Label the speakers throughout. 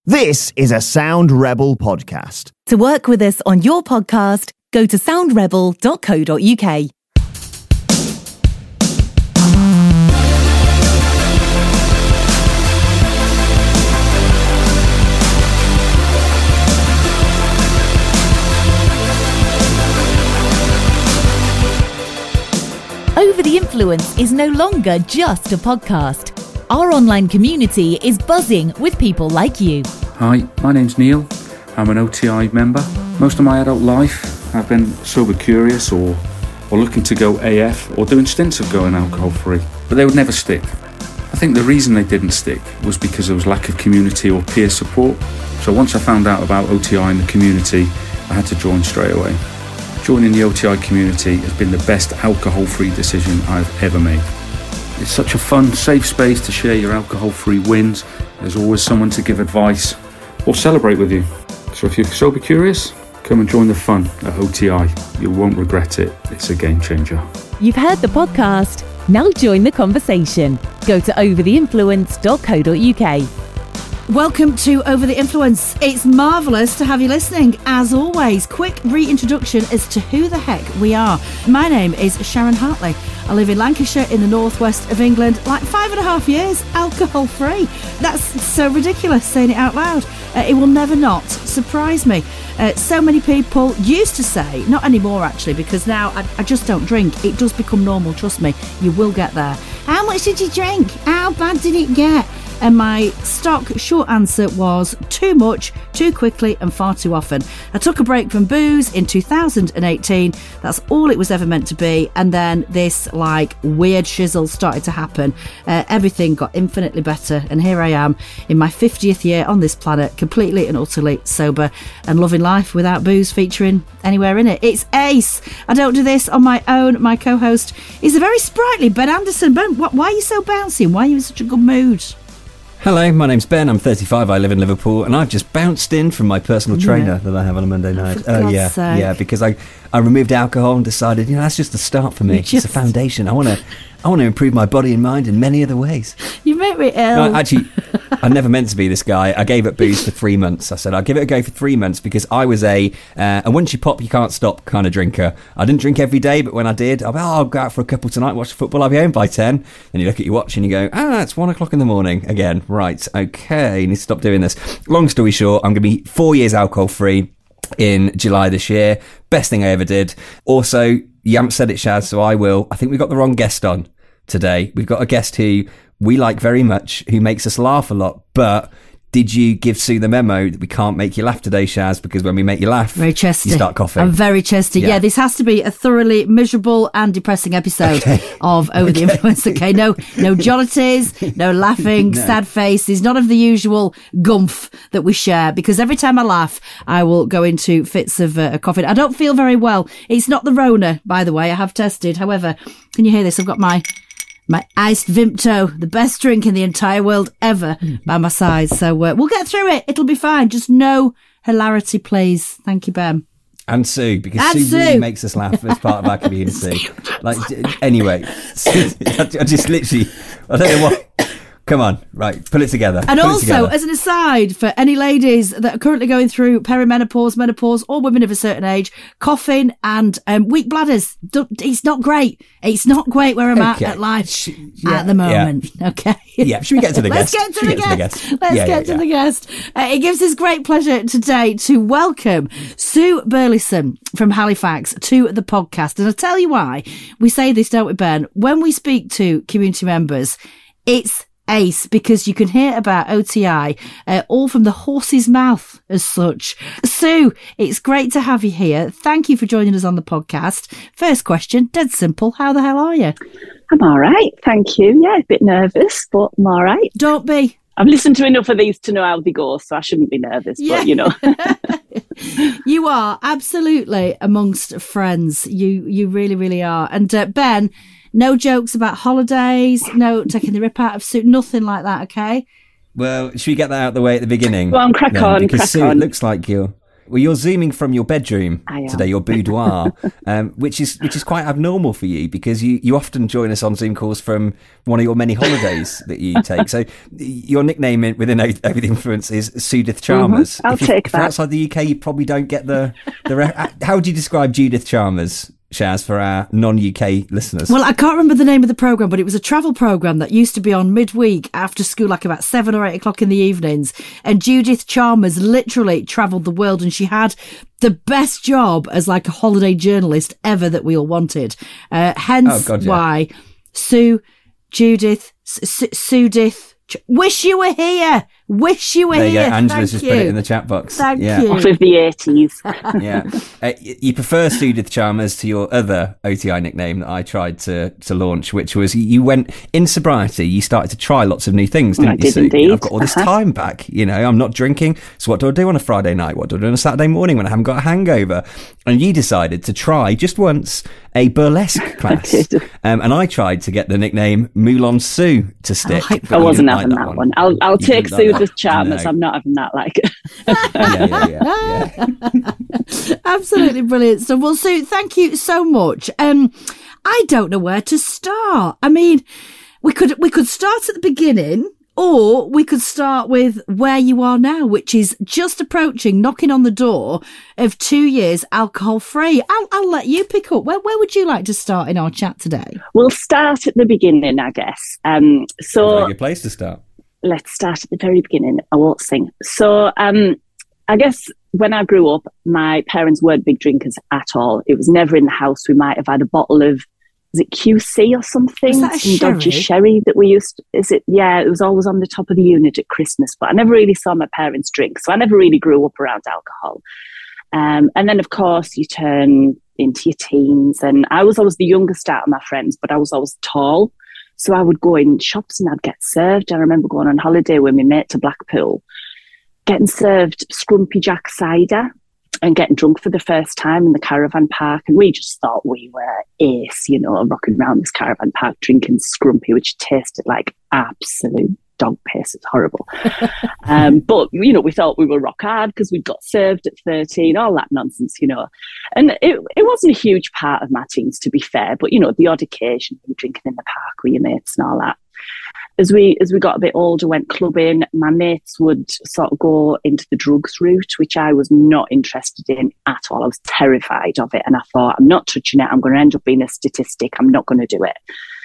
Speaker 1: This is a Sound Rebel podcast.
Speaker 2: To work with us on your podcast, go to soundrebel.co.uk. Over the Influence is no longer just a podcast. Our online community is buzzing with people like you.
Speaker 3: Hi, my name's Neil. I'm an OTI member. Most of my adult life, I've been sober curious or looking to go AF or doing stints of going alcohol free, but they would never stick. I think the reason they didn't stick was because there was lack of community or peer support. So once I found out about OTI and the community, I had to join straight away. Joining the OTI community has been the best alcohol-free decision I've ever made. It's such a fun, safe space to share your alcohol-free wins. There's always someone to give advice or celebrate with you. So if you're sober curious, come and join the fun at OTI. You won't regret it. It's a game changer.
Speaker 2: You've heard the podcast. Now join the conversation. Go to overtheinfluence.co.uk.
Speaker 4: Welcome to Over the Influence. It's marvellous to have you listening. As always, quick reintroduction as to who the heck we are. My name is Sharon Hartley. I live in Lancashire in the northwest of England, like 5.5 years, alcohol free. That's so ridiculous saying it out loud. It will never not surprise me. So many people used to say, not anymore actually, because now I just don't drink. It does become normal, trust me. You will get there. How much did you drink? How bad did it get? And my stock short answer was too much, too quickly and far too often. I took a break from booze in 2018. That's all it was ever meant to be. And then this weird shizzle started to happen. Everything got infinitely better. And here I am in my 50th year on this planet, completely and utterly sober and loving life without booze featuring anywhere in it. It's Ace. I don't do this on my own. My co-host is a very sprightly Ben Anderson. Ben, why are you so bouncy? Why are you in such a good mood?
Speaker 5: Hello, my name's Ben, I'm 35, I live in Liverpool, and I've just bounced in from my personal trainer that I have on a Monday night.
Speaker 4: Yeah,
Speaker 5: because I removed alcohol and decided, that's just the start for me. It's a foundation. I want to improve my body and mind in many other ways.
Speaker 4: You make me ill.
Speaker 5: No, actually, I never meant to be this guy. I gave up booze for 3 months. I said I'll give it a go for 3 months because I was a once you pop, you can't stop kind of drinker. I didn't drink every day, but when I did, I'll go out for a couple tonight, watch football, I'll be home by 10. Then you look at your watch and you go, it's 1 o'clock in the morning again. Right, okay, you need to stop doing this. Long story short, I'm going to be 4 years alcohol free in July this year. Best thing I ever did. Also, you haven't said it, Shaz, so I will. I think we got the wrong guest on today. We've got a guest who we like very much, who makes us laugh a lot, but did you give Sue the memo that we can't make you laugh today, Shaz? Because when we make you laugh,
Speaker 4: very chesty.
Speaker 5: You start coughing.
Speaker 4: I'm very chesty. Yeah, this has to be a thoroughly miserable and depressing episode of Over the Influence. Okay, no jollities, no laughing, sad faces, none of the usual gumph that we share. Because every time I laugh, I will go into fits of coughing. I don't feel very well. It's not the Rona, by the way. I have tested. However, can you hear this? I've got my iced Vimto, the best drink in the entire world ever, by my side. So we'll get through it. It'll be fine. Just no hilarity, please. Thank you, Ben.
Speaker 5: And Sue, because Sue really makes us laugh as part of our community. Anyway, I just literally, I don't know what. Come on, right, pull it together.
Speaker 4: And also, as an aside, for any ladies that are currently going through perimenopause, menopause, or women of a certain age, coughing and weak bladders, it's not great. It's not great where I'm at life at the moment. Yeah. Okay.
Speaker 5: Yeah, should we get to the guest?
Speaker 4: Let's get to the guest. It gives us great pleasure today to welcome Sue Burleson from Halifax to the podcast. And I'll tell you why. We say this, don't we, Ben? When we speak to community members, it's Ace, because you can hear about OTI all from the horse's mouth as such. Sue, it's great to have you here. Thank you for joining us on the podcast. First question, dead simple. How the hell are you?
Speaker 6: I'm all right, thank you. Yeah, a bit nervous, but I'm all right.
Speaker 4: Don't be.
Speaker 6: I've listened to enough of these to know how they go, so I shouldn't be nervous, but
Speaker 4: You are absolutely amongst friends. You really, really are. And Ben, no jokes about holidays, no taking the rip out of Sue, nothing like that, okay?
Speaker 5: Well, should we get that out of the way at the beginning?
Speaker 6: Well, crack on.
Speaker 5: Sue, it looks like you're Well, you're zooming from your bedroom
Speaker 6: I am.
Speaker 5: today, your boudoir, which is quite abnormal for you because you often join us on Zoom calls from one of your many holidays that you take. So your nickname within Over the Influence is Judith Chalmers.
Speaker 6: I'll take
Speaker 5: if you're
Speaker 6: that.
Speaker 5: outside the UK, you probably don't get the how would you describe Judith Chalmers, Shaz, for our non-UK listeners?
Speaker 4: Well, I can't remember the name of the programme, but it was a travel programme that used to be on midweek after school, like about 7 or 8 o'clock in the evenings. And Judith Chalmers literally travelled the world, and she had the best job as like a holiday journalist ever that we all wanted. Hence why Judith, wish you were here. Wish you were
Speaker 5: there you
Speaker 4: here.
Speaker 5: go. Angela's
Speaker 4: Thank
Speaker 5: just put it
Speaker 4: you.
Speaker 5: in the chat box.
Speaker 4: Thank you.
Speaker 6: Off of the 80s.
Speaker 5: Yeah. You prefer Judith Chalmers to your other OTI nickname that I tried to launch, which was you went in sobriety, you started to try lots of new things, didn't
Speaker 6: I
Speaker 5: you,
Speaker 6: did
Speaker 5: Sue?
Speaker 6: indeed.
Speaker 5: I've got all this time back, I'm not drinking, so what do I do on a Friday night? What do I do on a Saturday morning when I haven't got a hangover? And you decided to try, just once, a burlesque class. And I tried to get the nickname Moulin Sue to stick.
Speaker 6: I wasn't having that one. I'll take Judith Chalmers.
Speaker 5: No.
Speaker 6: I'm not having that, like.
Speaker 5: Yeah.
Speaker 4: Absolutely brilliant. So, well, Sue, thank you so much. I don't know where to start. I mean, we could start at the beginning, or we could start with where you are now, which is just approaching, knocking on the door of 2 years alcohol free. I'll let you pick up. Where would you like to start in our chat today?
Speaker 6: We'll start at the beginning, I guess.
Speaker 5: Very good place to start.
Speaker 6: Let's start at the very beginning. I won't sing. So, I guess when I grew up, my parents weren't big drinkers at all. It was never in the house. We might have had a bottle of, is it QC or something?
Speaker 4: Is that a
Speaker 6: Some dodgy
Speaker 4: sherry?
Speaker 6: sherry that we used to, it was always on the top of the unit at Christmas, but I never really saw my parents drink. So I never really grew up around alcohol. And then, of course, you turn into your teens, and I was always the youngest out of my friends, but I was always tall. So I would go in shops and I'd get served. I remember going on holiday with my mate to Blackpool, getting served Scrumpy Jack cider and getting drunk for the first time in the caravan park. And we just thought we were ace, rocking around this caravan park drinking Scrumpy, which tasted like absolute dog piss. It's horrible. But, we thought we were rock hard because we got served at 13, all that nonsense, And it wasn't a huge part of my teens, to be fair, but, the odd occasion, drinking in the park with your mates and all that. As we got a bit older, went clubbing, my mates would sort of go into the drugs route, which I was not interested in at all. I was terrified of it. And I thought, I'm not touching it. I'm going to end up being a statistic. I'm not going to do it.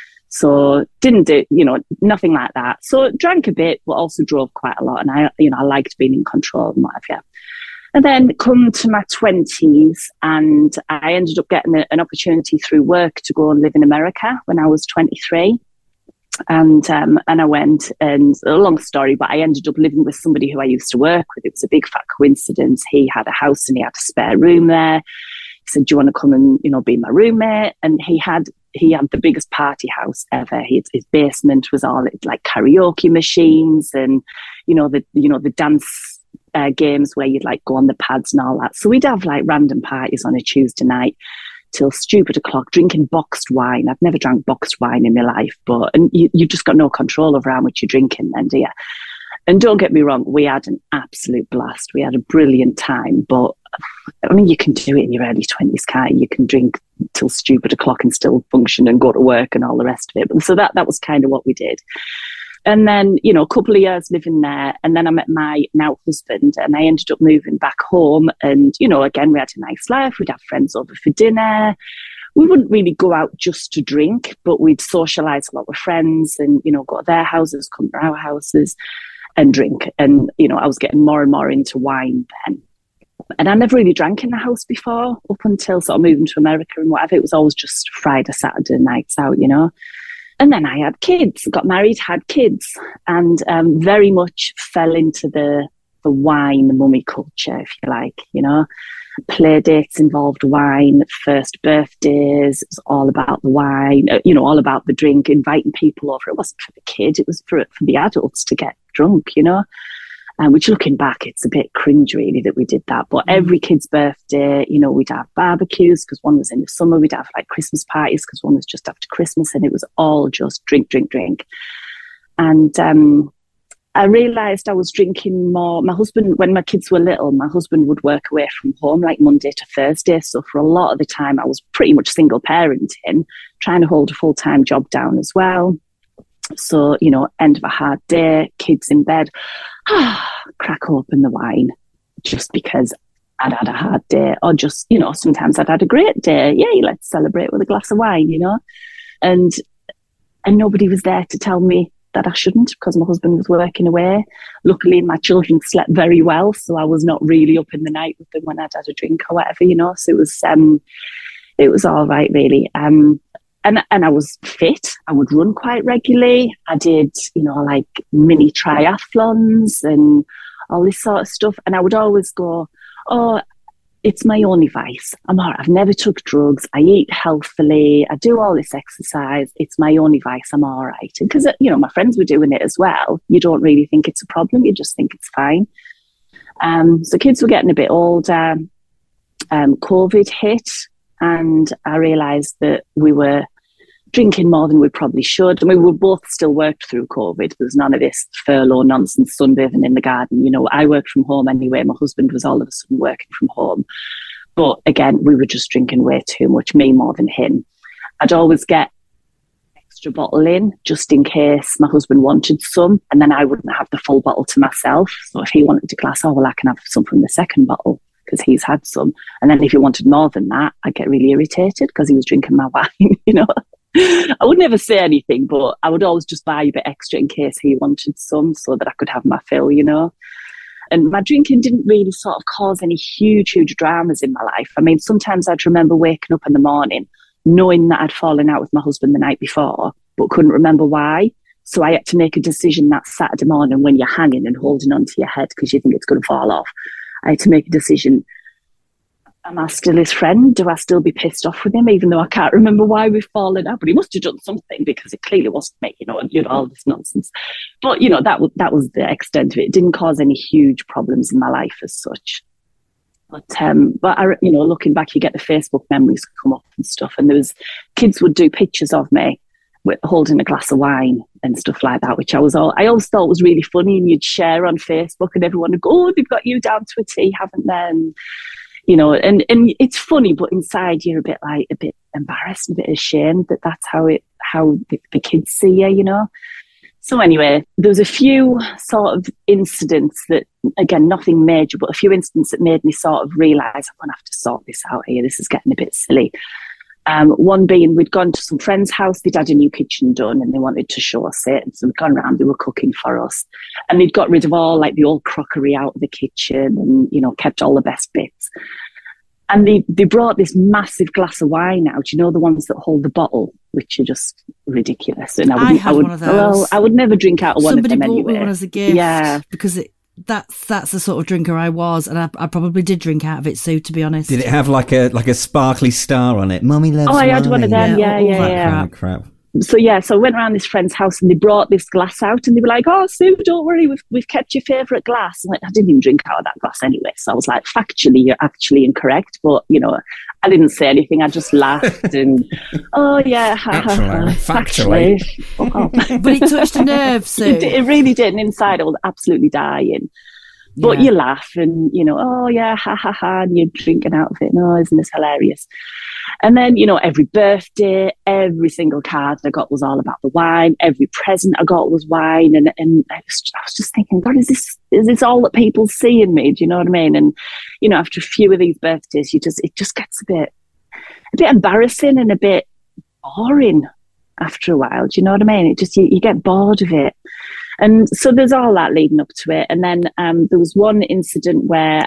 Speaker 6: So didn't do, nothing like that. So drank a bit, but also drove quite a lot. And I liked being in control and what have you. And then come to my 20s, and I ended up getting an opportunity through work to go and live in America when I was 23. And I went, and a long story, but I ended up living with somebody who I used to work with. It was a big fat coincidence. He had a house and he had a spare room there. He said, do you want to come and, be my roommate? And he had the biggest party house ever. His basement was all like karaoke machines and, the dance games where you'd like go on the pads and all that. So we'd have like random parties on a Tuesday night till stupid o'clock, drinking boxed wine. I've never drank boxed wine in my life, and you've just got no control over how much you're drinking then, do you? And don't get me wrong, we had an absolute blast. We had a brilliant time, but I mean, you can do it in your early 20s, can't you? You can drink till stupid o'clock and still function and go to work and all the rest of it. So that was kind of what we did. And then, a couple of years living there, and then I met my now husband, and I ended up moving back home. And, again, we had a nice life. We'd have friends over for dinner. We wouldn't really go out just to drink, but we'd socialise a lot with friends and, go to their houses, come to our houses and drink. And, I was getting more and more into wine then. And I never really drank in the house before, up until sort of moving to America and whatever. It was always just Friday, Saturday nights out, And then I had kids, got married, had kids, and very much fell into the wine mummy culture, if you like, Play dates involved wine, first birthdays, it was all about the wine, all about the drink, inviting people over. It wasn't for the kid, it was for the adults to get drunk, which looking back, it's a bit cringe really that we did that. But every kid's birthday, we'd have barbecues because one was in the summer. We'd have like Christmas parties because one was just after Christmas, and it was all just drink. And I realised I was drinking more. My husband, when my kids were little, my husband would work away from home like Monday to Thursday. So for a lot of the time, I was pretty much single parenting, trying to hold a full-time job down as well. So, you know, end of a hard day, kids in bed, crack open the wine just because I'd had a hard day, or just, you know, sometimes I'd had a great day. Yay, let's celebrate with a glass of wine, you know. And nobody was there to tell me that I shouldn't, because my husband was working away. Luckily, my children slept very well, so I was not really up in the night with them when I'd had a drink or whatever, you know. So it was all right, really. And I was fit. I would run quite regularly. I did, you know, like mini triathlons and all this sort of stuff. And I would always go, oh, it's my only vice. I'm all right. I've never took drugs. I eat healthily. I do all this exercise. It's my only vice. I'm all right. And because, you know, my friends were doing it as well. You don't really think it's a problem. You just think it's fine. So kids were getting a bit older. COVID hit, and I realised that we were drinking more than we probably should. And we were both still worked through COVID. There was none of this furlough nonsense, sunbathing in the garden. You know, I worked from home anyway. My husband was all of a sudden working from home. But again, we were just drinking way too much, me more than him. I'd always get extra bottle in just in case my husband wanted some, and then I wouldn't have the full bottle to myself. So if he wanted a glass, oh, well, I can have some from the second bottle because he's had some. And then if he wanted more than that, I'd get really irritated because he was drinking my wine, you know. I would never say anything, but I would always just buy a bit extra in case he wanted some so that I could have my fill, you know. And my drinking didn't really sort of cause any huge dramas in my life. I mean, sometimes I'd remember waking up in the morning knowing that I'd fallen out with my husband the night before, but couldn't remember why. So I had to make a decision that Saturday morning when you're hanging and holding onto your head because you think it's going to fall off. I had to make a decision. Am I still his friend? Do I still be pissed off with him, even though I can't remember why we've fallen out? But he must have done something because it clearly wasn't me, you know, all this nonsense. But, you know, that was the extent of it. It didn't cause any huge problems in my life as such. But I, you know, looking back, you get the Facebook memories come up and stuff. And kids would do pictures of me with holding a glass of wine and stuff like that, which I always thought was really funny. And you'd share on Facebook and everyone would go, oh, they've got you down to a T, haven't they? And, you know, and it's funny, but inside you're a bit embarrassed, a bit ashamed that that's how the kids see you, you know. So anyway, there was a few sort of incidents that, again, nothing major, but a few incidents that made me sort of realise I'm going to have to sort this out here. This is getting a bit silly. One being, we'd gone to some friend's house. They'd had a new kitchen done and they wanted to show us it. And so we'd gone around, they were cooking for us. And they'd got rid of all like the old crockery out of the kitchen and, you know, kept all the best bits. And they brought this massive glass of wine out, you know, the ones that hold the bottle, which are just ridiculous. And I would one of those. Well, I would never drink out of one of them anyway.
Speaker 4: Somebody bought me one as a gift. Yeah. Because that's the sort of drinker I was, and I probably did drink out of it, Sue, to be honest.
Speaker 5: Did it have like a sparkly star on it? Mummy loves wine.
Speaker 6: I had one of them, yeah.
Speaker 5: Crap.
Speaker 6: So I went around this friend's house and they brought this glass out and they were like, oh, Sue, don't worry, we've kept your favourite glass. And I didn't even drink out of that glass anyway. So I was like, factually, you're actually incorrect. But, you know, I didn't say anything. I just laughed and, oh, yeah, factually.
Speaker 4: But it touched a nerve, Sue.
Speaker 6: It really did. And inside I was absolutely dying. But you laugh and, you know, oh, yeah, and you're drinking out of it. No, isn't this hilarious? And then, you know, every birthday, every single card I got was all about the wine. Every present I got was wine. And I was just thinking, God, is this all that people see in me? Do you know what I mean? And, you know, after a few of these birthdays, it just gets a bit embarrassing and a bit boring after a while. Do you know what I mean? It just, you get bored of it. And so there's all that leading up to it. And then there was one incident where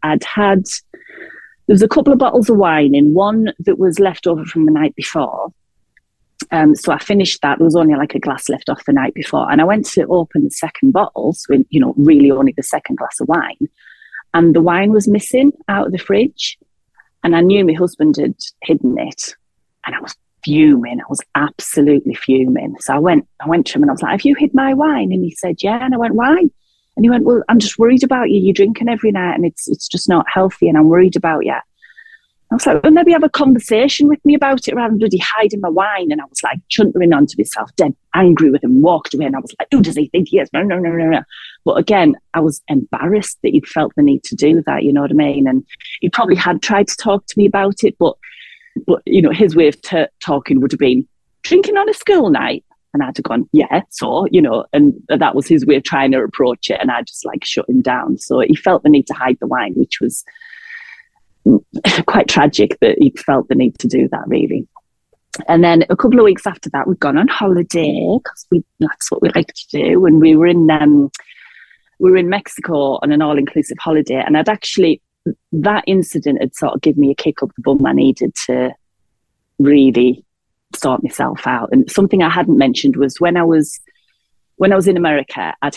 Speaker 6: there was a couple of bottles of wine in, one that was left over from the night before. So I finished that. There was only like a glass left off the night before. And I went to open the second bottle, so, you know, really only the second glass of wine. And the wine was missing out of the fridge. And I knew my husband had hidden it. And I was fuming. I was absolutely fuming. So I went to him and I was like, have you hid my wine? And he said, yeah. And I went, why? And he went, well, I'm just worried about you. You're drinking every night and it's just not healthy and I'm worried about you. I was like, well, maybe have a conversation with me about it rather than bloody hiding my wine. And I was like chuntering onto myself, dead angry with him, walked away. And I was like, who does he think he is? No. But again, I was embarrassed that he'd felt the need to do that, you know what I mean? And he probably had tried to talk to me about it, but you know, his way of talking would have been drinking on a school night. And I'd have gone, yeah, so, you know, and that was his way of trying to approach it. And I just like shut him down. So he felt the need to hide the wine, which was quite tragic that he felt the need to do that, really. And then a couple of weeks after that, we'd gone on holiday because that's what we like to do. And we were in Mexico on an all-inclusive holiday. And that incident had sort of given me a kick up the bum I needed to really sort myself out. And something I hadn't mentioned was when I was in America, I'd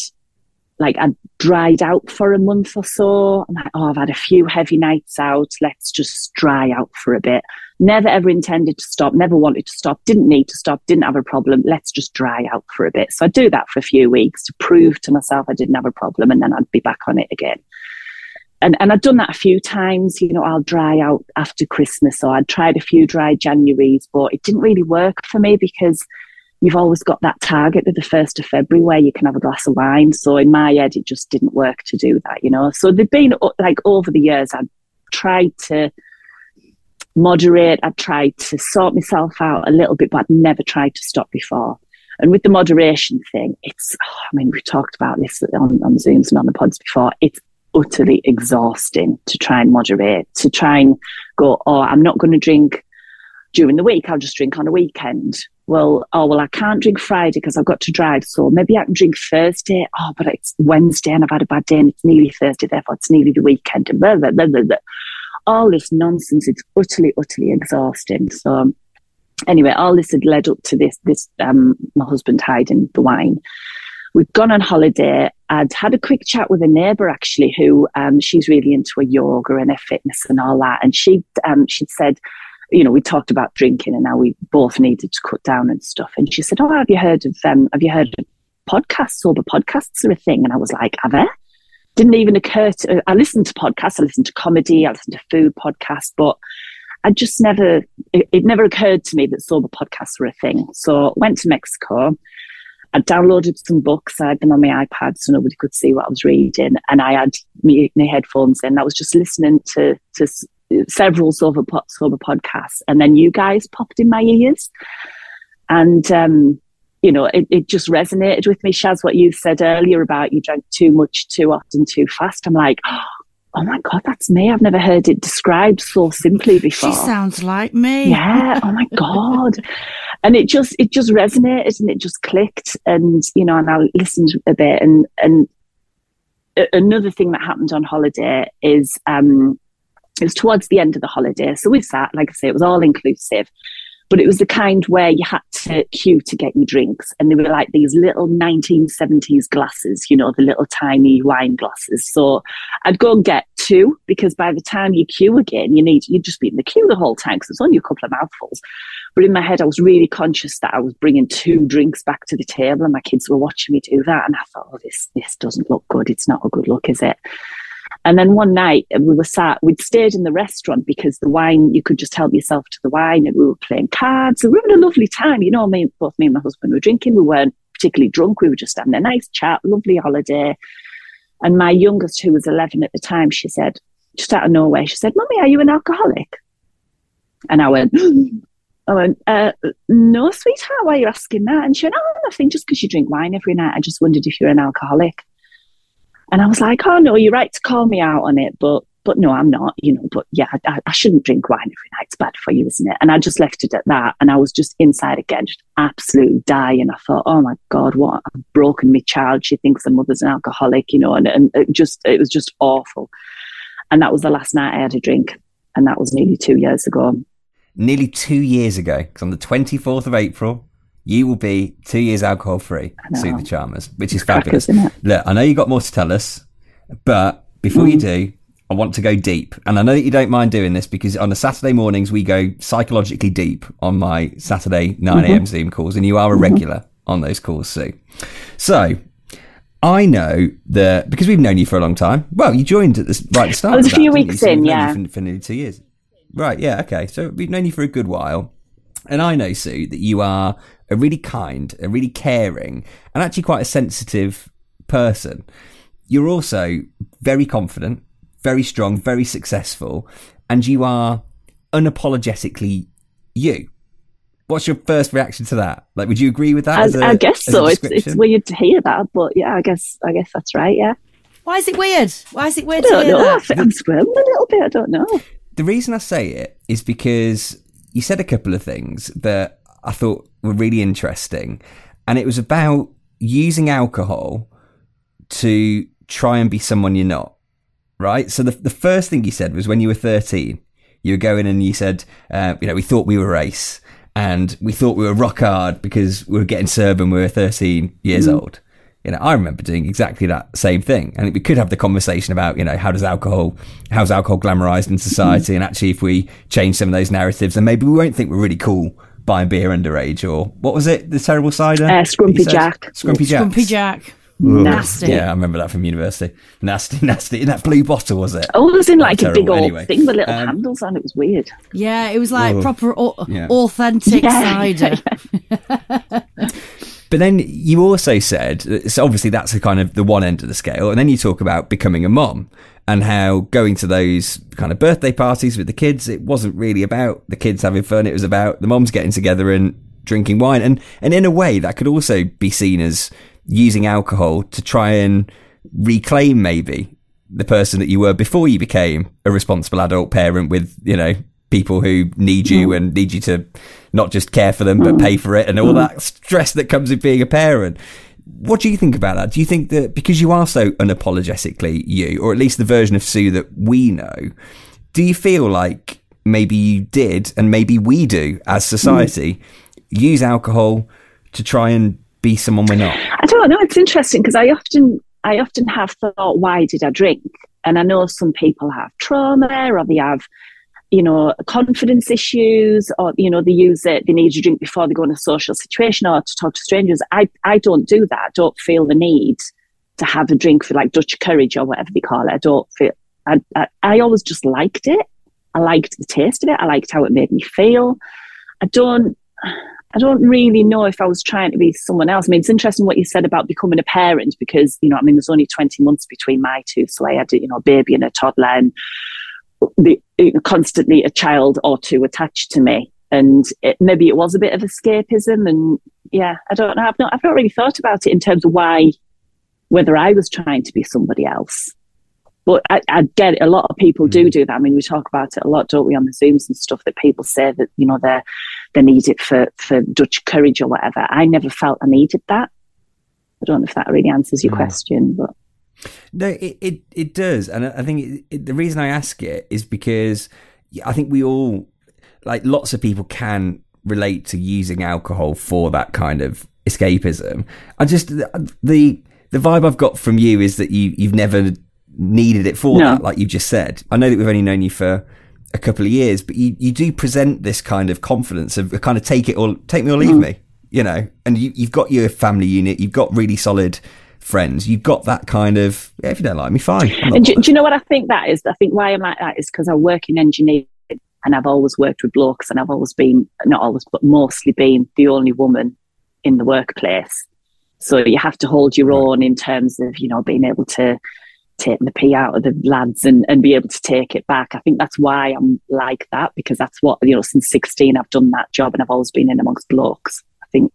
Speaker 6: dried out for a month or so. I'm like, I've had a few heavy nights out. Let's just dry out for a bit. Never ever intended to stop, never wanted to stop, didn't need to stop, didn't have a problem. Let's just dry out for a bit. So I'd do that for a few weeks to prove to myself I didn't have a problem, and then I'd be back on it again. And I'd done that a few times, you know, I'll dry out after Christmas, or I'd tried a few dry Januaries, but it didn't really work for me because you've always got that target of the 1st of February where you can have a glass of wine. So in my head, it just didn't work to do that, you know. So there'd been, like, over the years, I'd tried to moderate, I'd tried to sort myself out a little bit, but I'd never tried to stop before. And with the moderation thing, we've talked about this on Zooms and on the pods before, it's utterly exhausting to try and moderate, to try and go, I'm not going to drink during the week, I'll just drink on a weekend. I can't drink Friday because I've got to drive, so maybe I can drink Thursday. But it's Wednesday and I've had a bad day and it's nearly Thursday, therefore it's nearly the weekend. And blah, blah, blah, blah, blah. All this nonsense, it's utterly, utterly exhausting. So anyway, all this had led up to this my husband hiding the wine. We'd gone on holiday. I'd had a quick chat with a neighbour, actually, who she's really into her yoga and her fitness and all that. And she'd said, you know, we talked about drinking and how we both needed to cut down and stuff. And she said, have you heard of podcasts? Sober podcasts are a thing. And I was like, have I? Didn't even occur to, I listened to podcasts, I listened to comedy, I listened to food podcasts, but it never occurred to me that sober podcasts were a thing. So went to Mexico. I downloaded some books. I had them on my iPad so nobody could see what I was reading. And I had my headphones in. I was just listening to several sober podcasts. And then you guys popped in my ears. And, you know, it just resonated with me. Shaz, what you said earlier about you drank too much, too often, too fast. I'm like, oh my God, that's me. I've never heard it described so simply before.
Speaker 4: She sounds like me.
Speaker 6: Yeah. Oh my God. And it just resonated and it just clicked. And, you know, and I listened a bit. And another thing that happened on holiday is it was towards the end of the holiday. So we sat, like I say, it was all inclusive. But it was the kind where you had to queue to get your drinks. And they were like these little 1970s glasses, you know, the little tiny wine glasses. So I'd go and get 2 because by the time you queue again, you'd just be in the queue the whole time because it's only a couple of mouthfuls. But in my head, I was really conscious that I was bringing 2 drinks back to the table and my kids were watching me do that. And I thought, this doesn't look good. It's not a good look, is it? And then one night we'd stayed in the restaurant because the wine, you could just help yourself to the wine, and we were playing cards and we were having a lovely time. You know, both me and my husband were drinking. We weren't particularly drunk. We were just having a nice chat, lovely holiday. And my youngest, who was 11 at the time, she said, just out of nowhere, she said, "Mummy, are you an alcoholic?" And I went, no, sweetheart, why are you asking that? And she went, nothing, just because you drink wine every night. I just wondered if you're an alcoholic. And I was like, oh, no, you're right to call me out on it, but no, I'm not, you know, but yeah, I shouldn't drink wine every night. It's bad for you, isn't it? And I just left it at that. And I was just inside again, just absolutely dying. I thought, oh my God, what? I've broken my child. She thinks her mother's an alcoholic, you know, and it was just awful. And that was the last night I had a drink. And that was nearly 2 years ago.
Speaker 5: Nearly 2 years ago, because on the 24th of April, you will be 2 years alcohol free, Sue the Charmers, which is fabulous. Look, I know you got more to tell us, but before you do, I want to go deep. And I know that you don't mind doing this because on the Saturday mornings, we go psychologically deep on my Saturday 9 a.m. Zoom calls, and you are a regular on those calls, Sue. So I know that because we've known you for a long time. Well, you joined at the start.
Speaker 6: I was a few weeks in, yeah.
Speaker 5: For nearly 2 years. Right, yeah, okay. So we've known you for a good while. And I know, Sue, that you are a really kind, a really caring, and actually quite a sensitive person. You're also very confident, very strong, very successful, and you are unapologetically you. What's your first reaction to that? Like, would you agree with that?
Speaker 6: I guess so. It's weird to hear that, but yeah, I guess that's right. Yeah.
Speaker 4: Why is it weird? Why is it weird
Speaker 6: I
Speaker 4: to
Speaker 6: don't
Speaker 4: hear
Speaker 6: know.
Speaker 4: that?
Speaker 6: I'm squirming a little bit. I don't know.
Speaker 5: The reason I say it is because you said a couple of things that I thought were really interesting, and it was about using alcohol to try and be someone you're not, right? So the first thing you said was when you were 13, you were going and you said, we thought we were race, and we thought we were rock hard because we were getting served when we were 13 years old. I remember doing exactly that same thing. And we could have the conversation about, how's alcohol glamorized in society? And actually, if we change some of those narratives, then maybe we won't think we're really cool buying beer underage. Or what was it? The terrible cider?
Speaker 6: Scrumpy Jack.
Speaker 5: Scrumpy Jack.
Speaker 4: Scrumpy Jack.
Speaker 6: Nasty.
Speaker 5: Yeah, I remember that from university. Nasty. In that blue bottle, was it?
Speaker 6: Oh, it was in like a big
Speaker 5: terrible.
Speaker 6: old thing with little handles on. It was weird.
Speaker 4: Yeah, it was like proper
Speaker 5: Yeah.
Speaker 4: authentic cider.
Speaker 5: But then you also said, so obviously that's the kind of the one end of the scale, and then you talk about becoming a mom and how going to those kind of birthday parties with the kids, it wasn't really about the kids having fun, it was about the moms getting together and drinking wine. And in a way that could also be seen as using alcohol to try and reclaim maybe the person that you were before you became a responsible adult parent with, people who need you and need you to not just care for them, but pay for it and all that stress that comes with being a parent. What do you think about that? Do you think that because you are so unapologetically you, or at least the version of Sue that we know, do you feel like maybe you did, and maybe we do as society, use alcohol to try and be someone we're not?
Speaker 6: I don't know. It's interesting because I often have thought, why did I drink? And I know some people have trauma, or they have confidence issues, or, they use it, they need to drink before they go in a social situation or to talk to strangers. I don't do that. I don't feel the need to have a drink for like Dutch courage or whatever they call it. I don't feel, I always just liked it. I liked the taste of it. I liked how it made me feel. I don't really know if I was trying to be someone else. I mean, it's interesting what you said about becoming a parent because, there's only 20 months between my two. So I had, a baby and a toddler, and constantly a child or two attached to me, and maybe it was a bit of escapism. And yeah, I don't know. I've not really thought about it in terms of whether I was trying to be somebody else. But I get it. A lot of people do that. I mean, we talk about it a lot, don't we, on the Zooms and stuff, that people say that they need it for Dutch courage or whatever. I never felt I needed that. I don't know if that really answers your question, but.
Speaker 5: No, it does. And I think the reason I ask it is because I think we all, like lots of people can relate to using alcohol for that kind of escapism. I just, the vibe I've got from you is that you've never needed it for that, like you just said. I know that we've only known you for a couple of years, but you do present this kind of confidence of kind of take me or leave me, and you've got your family unit, you've got really solid friends, you've got that kind of, if you don't like me, fine.
Speaker 6: And do you know what I think that is? I think why I'm like that is because I work in engineering, and I've always worked with blokes, and I've always been, not always, but mostly been the only woman in the workplace. So you have to hold your own in terms of, being able to take the pee out of the lads and be able to take it back. I think that's why I'm like that, because that's what, since 16 I've done that job, and I've always been in amongst blokes, I think,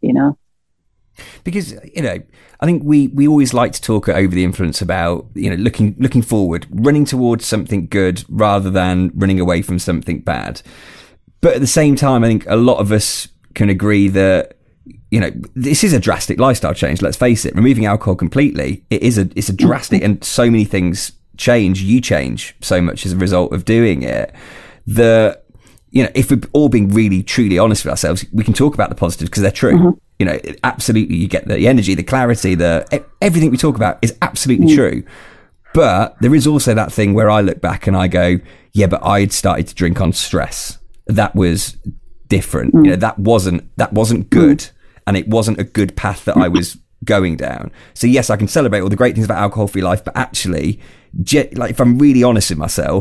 Speaker 5: Because, I think we always like to talk at Over the Influence about, looking forward, running towards something good rather than running away from something bad. But at the same time, I think a lot of us can agree that, this is a drastic lifestyle change. Let's face it, removing alcohol completely, it's a drastic, and so many things change. You change so much as a result of doing it that, if we're all being really, truly honest with ourselves, we can talk about the positives because they're true. Absolutely, you get the energy, the clarity, everything we talk about is absolutely true. But there is also that thing where I look back and I go, yeah, but I'd started to drink on stress. That was different. That wasn't good, and it wasn't a good path that I was going down. So yes, I can celebrate all the great things about alcohol-free life, but actually, if I'm really honest with myself,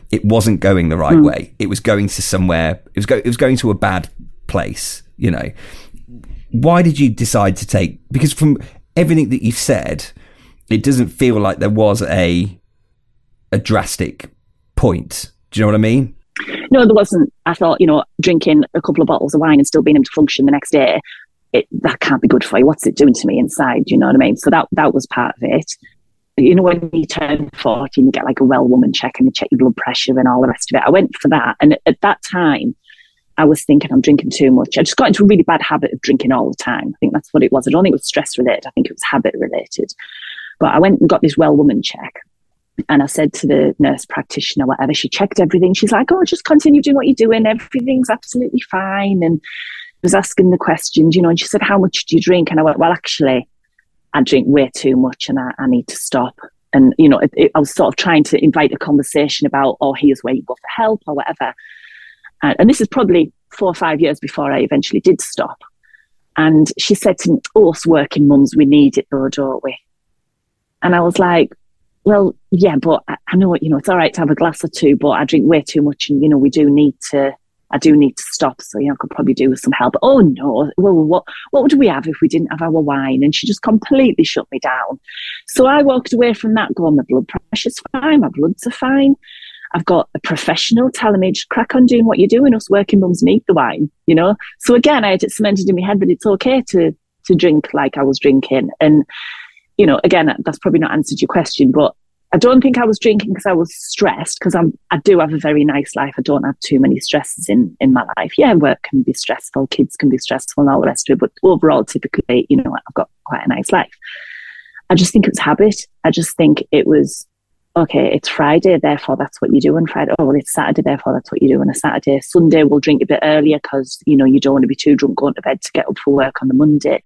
Speaker 5: it wasn't going the right way. It was going to somewhere. It was going to a bad place. You know, why did you decide to take? Because from everything that you've said, it doesn't feel like there was a drastic point. Do you know what I mean?
Speaker 6: No, there wasn't. I thought, drinking a couple of bottles of wine and still being able to function the next day, that can't be good for you. What's it doing to me inside? Do you know what I mean? So that was part of it. When you turn 40 and you get like a well woman check and they check your blood pressure and all the rest of it, I went for that. And at that time, I was thinking I'm drinking too much. I just got into a really bad habit of drinking all the time. I think that's what it was. I don't think it was stress related. I think it was habit related. But I went and got this well woman check. And I said to the nurse practitioner, whatever, she checked everything. She's like, oh, just continue doing what you're doing. Everything's absolutely fine. And I was asking the questions, and she said, how much do you drink? And I went, well, actually, I drink way too much and I need to stop. And, I was sort of trying to invite a conversation about, oh, here's where you go for help or whatever. And this is probably 4 or 5 years before I eventually did stop. And she said to me, oh, us working mums, we need it though, don't we? And I was like, well, yeah, but I know, it's all right to have a glass or two, but I drink way too much and, I do need to stop. So, I could probably do with some help. Oh no, well, what would we have if we didn't have our wine? And she just completely shut me down. So I walked away from that going, my blood pressure's fine, my bloods are fine. I've got a professional telling me, just crack on doing what you're doing. Us working mums need the wine, So again, I had it cemented in my head that it's okay to drink like I was drinking. And, again, that's probably not answered your question, but I don't think I was drinking because I was stressed, because I do have a very nice life. I don't have too many stresses in my life. Yeah, work can be stressful, kids can be stressful and all the rest of it. But overall, typically, I've got quite a nice life. I just think it was habit. I just think it was, okay, it's Friday, therefore that's what you do on Friday. Oh, well, it's Saturday, therefore that's what you do on a Saturday. Sunday, we'll drink a bit earlier because, you don't want to be too drunk going to bed to get up for work on the Monday.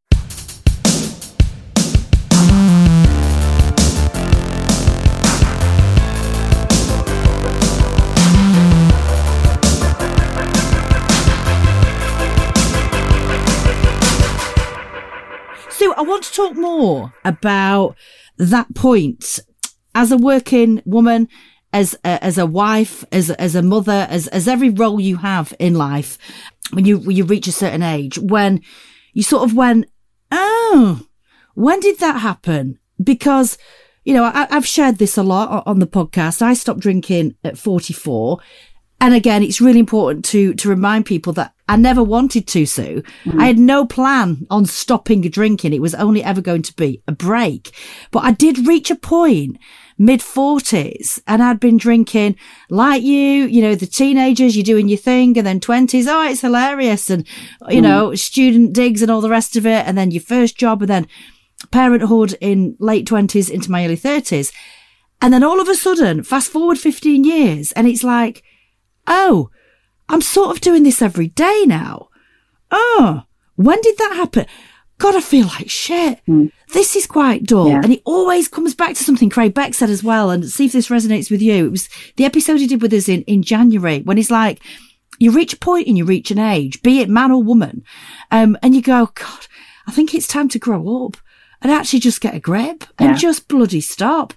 Speaker 4: So I want to talk more about that point as a working woman, as a wife, as a mother, as every role you have in life. When you reach a certain age, when you sort of went, oh, when did that happen? Because I've shared this a lot on the podcast. I stopped drinking at 44. And again, it's really important to remind people that I never wanted to, Sue. I had no plan on stopping drinking. It was only ever going to be a break. But I did reach a point, mid-40s, and I'd been drinking like the teenagers, you're doing your thing, and then 20s, oh, it's hilarious, and, student digs and all the rest of it, and then your first job, and then parenthood in late 20s into my early 30s. And then all of a sudden, fast forward 15 years, and it's like, oh, I'm sort of doing this every day now. Oh, when did that happen? God, I feel like shit. This is quite dull. Yeah. And it always comes back to something Craig Beck said as well. And see if this resonates with you. It was the episode he did with us in January, when he's like, you reach a point and you reach an age, be it man or woman. And you go, God, I think it's time to grow up and actually just get a grip and just bloody stop.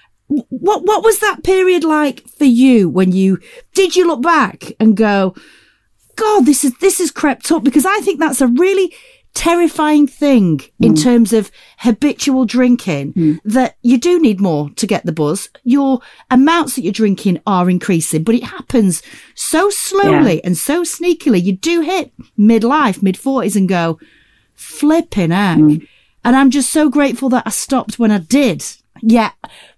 Speaker 4: What was that period like for you did you look back and go, God, this has crept up? Because I think that's a really terrifying thing in terms of habitual drinking, that you do need more to get the buzz. Your amounts that you're drinking are increasing, but it happens so slowly and so sneakily. You do hit midlife, mid-40s and go, flipping heck. And I'm just so grateful that I stopped when I did. Yeah.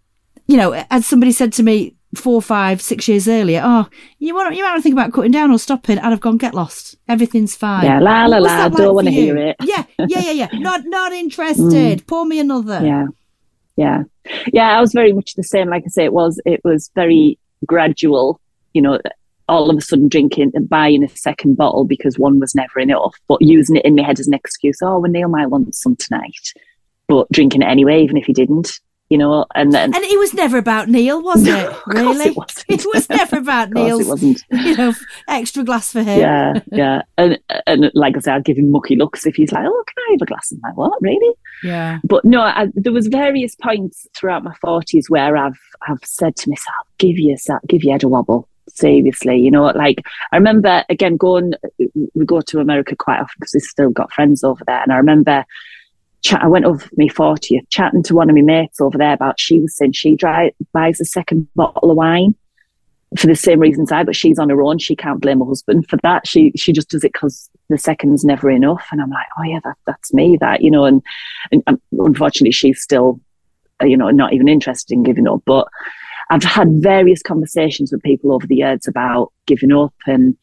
Speaker 4: As somebody said to me 4, 5, 6 years earlier, oh, you want to think about cutting down or stopping? I'd have gone, get lost. Everything's fine.
Speaker 6: Yeah, la, don't want to hear it.
Speaker 4: Yeah. Not interested. Pour me another.
Speaker 6: Yeah. I was very much the same. Like I say, it was very gradual, all of a sudden drinking and buying a second bottle because one was never enough, but using it in my head as an excuse. Oh, well, Neil might want some tonight, but drinking it anyway, even if he didn't. you know, and
Speaker 4: it was never about Neil, was it? Really?
Speaker 6: It wasn't.
Speaker 4: It was never about Neil's,
Speaker 6: it wasn't.
Speaker 4: you know, extra glass for him.
Speaker 6: Yeah. And like I said, I'd give him mucky looks if he's like, oh, can I have a glass? I'm like, what, really?
Speaker 4: Yeah.
Speaker 6: But no, there was various points throughout my 40s where I've said to myself, give your head a wobble. Seriously, you know, like I remember again we go to America quite often because we've still got friends over there, and I remember I went over for my 40th chatting to one of my mates over there about, she was saying she buys a second bottle of wine for the same reasons but she's on her own. She can't blame her husband for that. She just does it because the second's never enough. And I'm like, oh yeah, that's me, that, you know, and unfortunately she's still, you know, not even interested in giving up. But I've had various conversations with people over the years about giving up. And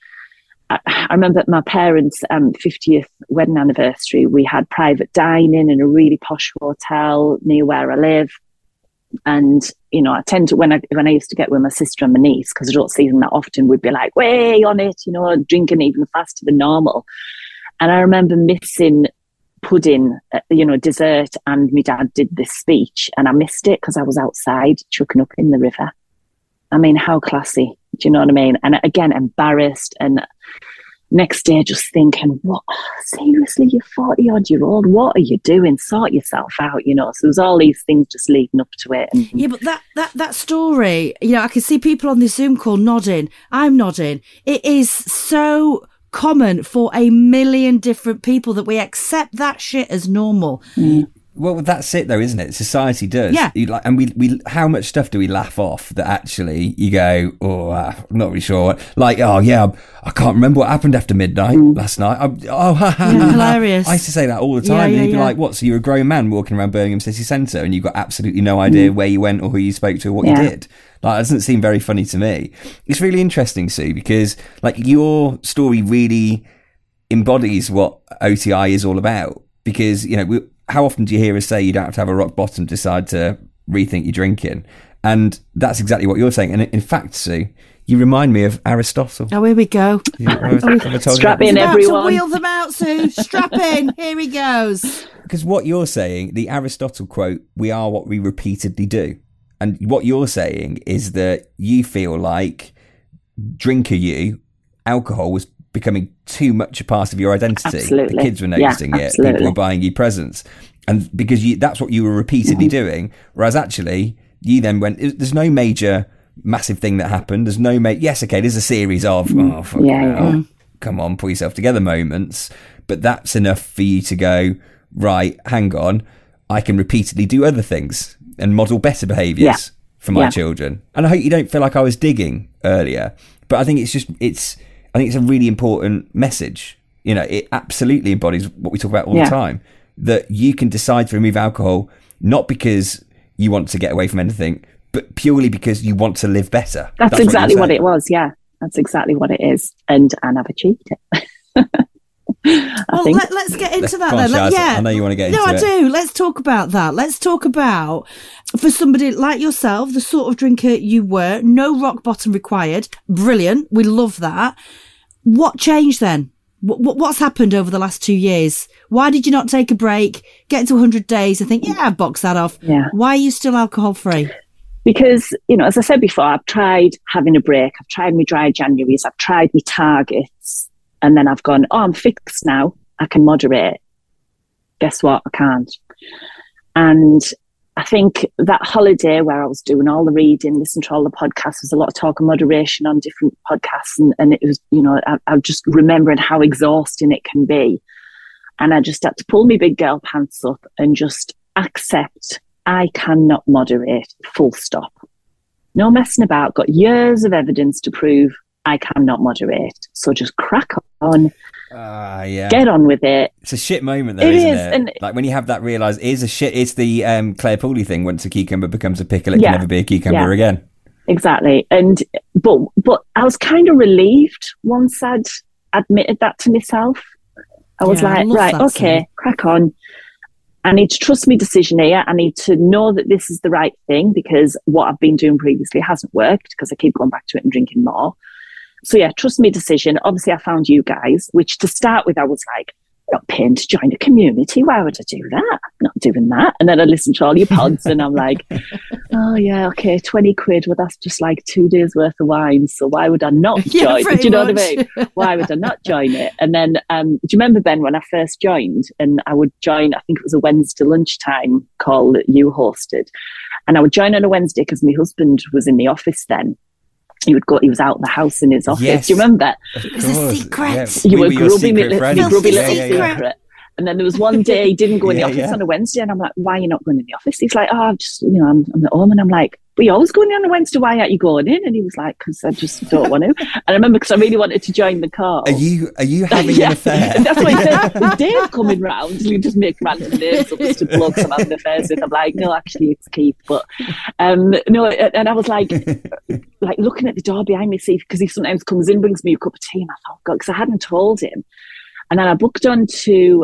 Speaker 6: I remember at my parents' 50th wedding anniversary, we had private dining in a really posh hotel near where I live. And, you know, I tend to, when I used to get with my sister and my niece, because I don't see them that often, we'd be like, way on it, you know, drinking even faster than normal. And I remember missing pudding, you know, dessert, and my dad did this speech and I missed it because I was outside chucking up in the river. I mean, how classy, do you know what I mean? And again, embarrassed, and next day just thinking, what, seriously, you're 40-odd-year-old, what are you doing? Sort yourself out, you know. So there's all these things just leading up to it. And
Speaker 4: yeah, but that story, you know, I can see people on this Zoom call nodding. I'm nodding. It is so common for a million different people that we accept that shit as normal.
Speaker 5: Well, that's it though, isn't it? Society does.
Speaker 4: Yeah.
Speaker 5: And we how much stuff do we laugh off that actually you go, oh, I'm not really sure. Like, oh yeah, I can't remember what happened after midnight last night.
Speaker 4: Hilarious.
Speaker 5: I used to say that all the time. And you'd be like, what? So you're a grown man walking around Birmingham City Centre and you've got absolutely no idea where you went or who you spoke to or what you did. Like, that doesn't seem very funny to me. It's really interesting, Sue, because like your story really embodies what OTI is all about. Because, you know, how often do you hear us say you don't have to have a rock bottom to decide to rethink your drinking? And that's exactly what you're saying. And in fact, Sue, you remind me of Aristotle.
Speaker 4: Oh, here we go.
Speaker 6: Strap in, everyone.
Speaker 4: To wheel them out, Sue. Strap in. Here he goes.
Speaker 5: Because what you're saying, the Aristotle quote, we are what we repeatedly do. And what you're saying is that you feel like alcohol was becoming too much a part of your identity.
Speaker 6: Absolutely.
Speaker 5: The kids were noticing it. People were buying you presents. And because that's what you were repeatedly doing. Whereas actually, you then went, there's no major, massive thing that happened. There's no yes, okay, there's a series of, come on, pull yourself together moments. But that's enough for you to go, right, hang on, I can repeatedly do other things and model better behaviours for my children. And I hope you don't feel like I was digging earlier. But I think I think it's a really important message. You know, it absolutely embodies what we talk about all the time, that you can decide to remove alcohol, not because you want to get away from anything, but purely because you want to live better.
Speaker 6: That's exactly what it was. Yeah, that's exactly what it is. And I've achieved it.
Speaker 4: Let's get into that then.
Speaker 5: I know you want to get into it.
Speaker 4: No, I do. Let's talk about that. Let's talk about, for somebody like yourself, the sort of drinker you were, no rock bottom required. Brilliant. We love that. What changed then? What's happened over the last 2 years? Why did you not take a break, get to 100 days and think, box that off? Yeah. Why are you still alcohol free?
Speaker 6: Because, you know, as I said before, I've tried having a break. I've tried my dry Januaries. I've tried my targets. And then I've gone, I'm fixed now. I can moderate. Guess what? I can't. And I think that holiday where I was doing all the reading, listening to all the podcasts, there's a lot of talk of moderation on different podcasts. And it was, you know, I'm just remembering how exhausting it can be. And I just had to pull my big girl pants up and just accept I cannot moderate, full stop. No messing about. Got years of evidence to prove I cannot moderate. So just crack on. Get on with it.
Speaker 5: It's a shit moment though, isn't it? And like when you have that realise it's the Claire Pooley thing, once a cucumber becomes a pickle, it can never be a cucumber again.
Speaker 6: Exactly. And but I was kind of relieved once I'd admitted that to myself. I was like, right, okay, crack on. I need to trust my decision here. I need to know that this is the right thing, because what I've been doing previously hasn't worked, because I keep going back to it and drinking more. So yeah, trust me decision. Obviously I found you guys, which to start with, I was like, not paying to join a community. Why would I do that? I'm not doing that. And then I listen to all your pods and I'm like, oh yeah, okay, 20 quid. Well, that's just like 2 days worth of wine. So why would I not join? Do you know what I mean? Why would I not join it? And then, do you remember, Ben, when I first joined, and I would join, I think it was a Wednesday lunchtime call that you hosted. And I would join on a Wednesday because my husband was in the office then. He was out of the house in his office.
Speaker 5: Yes.
Speaker 6: Do you remember?
Speaker 4: It was a secret.
Speaker 6: You were
Speaker 5: grubby
Speaker 6: little secret. And then there was one day he didn't go in the office on a Wednesday, and I'm like, why are you not going in the office? He's like, oh, I'm just, I'm at home. And I'm like, but you're always going in on a Wednesday, why aren't you going in? And he was like, because I just don't want to. And I remember because I really wanted to join the call.
Speaker 5: Are you having an affair?
Speaker 6: And that's why he said, with Dave coming round, you just make random names up as to blokes I'm having affairs with. I'm like, no, actually it's Keith. But no, and I was like looking at the door behind me, see, because he sometimes comes in, brings me a cup of tea, and I thought, God, because I hadn't told him. And then I booked on to,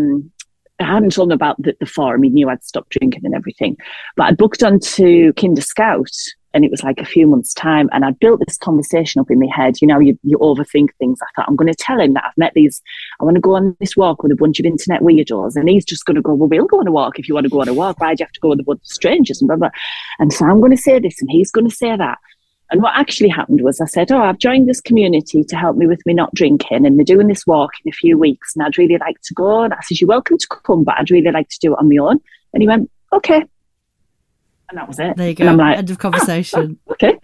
Speaker 6: I hadn't told him about the forum. He knew I'd stopped drinking and everything. But I'd booked on to Kinder Scout, and it was like a few months' time. And I'd built this conversation up in my head. You overthink things. I thought, I'm going to tell him that I've met I want to go on this walk with a bunch of internet weirdos. And he's just going to go, well, we'll go on a walk if you want to go on a walk. Why do you have to go with a bunch of strangers? And blah, blah. And so I'm going to say this, and he's going to say that. And what actually happened was I said, I've joined this community to help me with me not drinking, and we're doing this walk in a few weeks, and I'd really like to go. And I said, you're welcome to come, but I'd really like to do it on my own. And he went, okay. And that was it.
Speaker 4: There you go.
Speaker 6: And I'm like,
Speaker 4: end of conversation.
Speaker 6: Okay.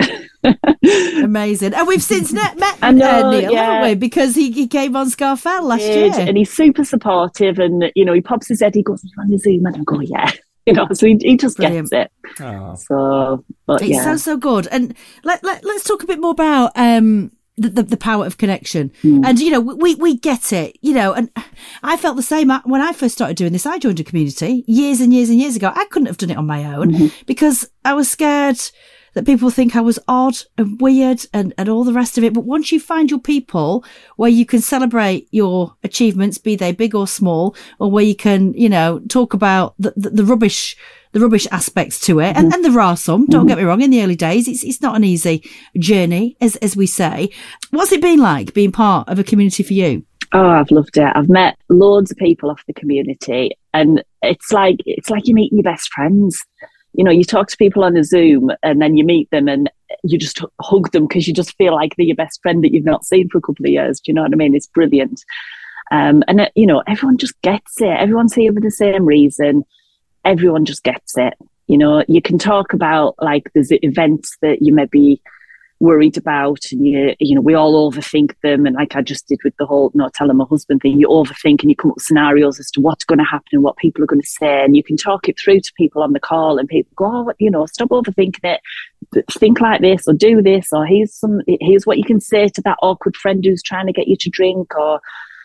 Speaker 4: Amazing. And we've since met Neil, haven't we? Because he came on Scarfell last year.
Speaker 6: And he's super supportive, and, he pops his head, he goes, you on the Zoom? And I go, yeah. So he just
Speaker 4: Brilliant.
Speaker 6: gets it.
Speaker 5: Oh.
Speaker 6: So, but
Speaker 4: it sounds so good. And let's talk a bit more about the power of connection. And we get it. And I felt the same when I first started doing this. I joined a community years and years and years ago. I couldn't have done it on my own because I was scared that people think I was odd and weird and all the rest of it. But once you find your people where you can celebrate your achievements, be they big or small, or where you can, talk about the rubbish aspects to it. And there are some, don't get me wrong, in the early days, it's not an easy journey, as we say. What's it been like being part of a community for you?
Speaker 6: Oh, I've loved it. I've met loads of people off the community, and it's like you're meeting your best friends. You talk to people on a Zoom, and then you meet them and you just hug them because you just feel like they're your best friend that you've not seen for a couple of years. Do you know what I mean? It's brilliant. And everyone just gets it. Everyone's here for the same reason. Everyone just gets it. You can talk about like there's events that you may be worried about, and we all overthink them. And like I just did with the whole not telling my husband thing, you overthink and you come up with scenarios as to what's going to happen and what people are going to say, and you can talk it through to people on the call, and people go, stop overthinking it, think like this, or do this, or here's what you can say to that awkward friend who's trying to get you to drink, or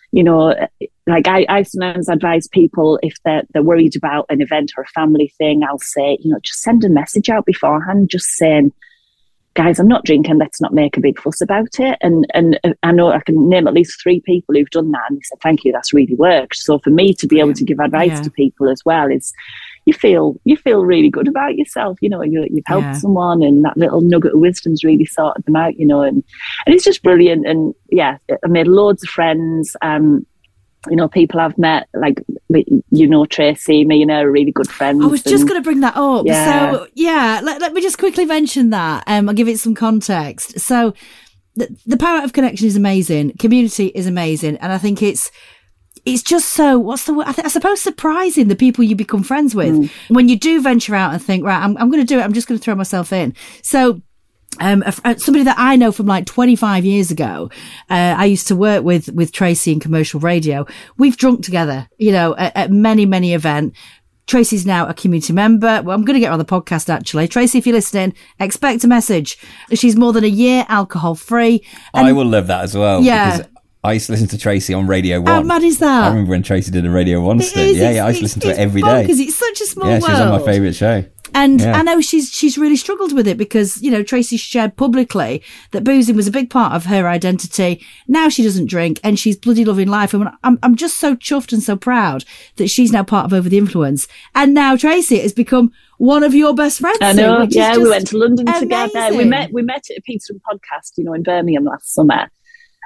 Speaker 6: like I sometimes advise people if they're worried about an event or a family thing, I'll say, just send a message out beforehand, just saying, guys, I'm not drinking, let's not make a big fuss about it. And I know I can name at least 3 people who've done that, and they said, thank you, that's really worked. So for me to be able to give advice to people as well is, you feel really good about yourself. You've helped someone, and that little nugget of wisdom's really sorted them out, and it's just brilliant. And yeah, I made loads of friends. People I've met, like, Tracy, me and her are really good friends.
Speaker 4: I was just going to bring that up. Yeah. So, let me just quickly mention that. I'll give it some context. So, the power of connection is amazing. Community is amazing. And I think it's just so, what's the word? I suppose surprising the people you become friends with when you do venture out and think, right, I'm going to do it. I'm just going to throw myself in. So, somebody that I know from like 25 years ago, I used to work with Tracy in commercial radio. We've drunk together, at many, many events. Tracy's now a community member. Well, I'm going to get her on the podcast, actually. Tracy, if you're listening, expect a message. She's more than a year alcohol free.
Speaker 5: I will love that as well.
Speaker 4: Yeah.
Speaker 5: Because I used to listen to Tracy on Radio 1.
Speaker 4: How mad is that?
Speaker 5: I remember when Tracy did a Radio 1 stint. Yeah, I used to listen to it every day.
Speaker 4: Because it's such a small world.
Speaker 5: Yeah, she's on my favourite show.
Speaker 4: And I know she's really struggled with it because, Tracy shared publicly that boozing was a big part of her identity. Now she doesn't drink and she's bloody loving life. And I'm just so chuffed and so proud that she's now part of Over the Influence. And now Tracy has become one of your best friends.
Speaker 6: I know. We went to London together. We met at a Peterson podcast, in Birmingham last summer.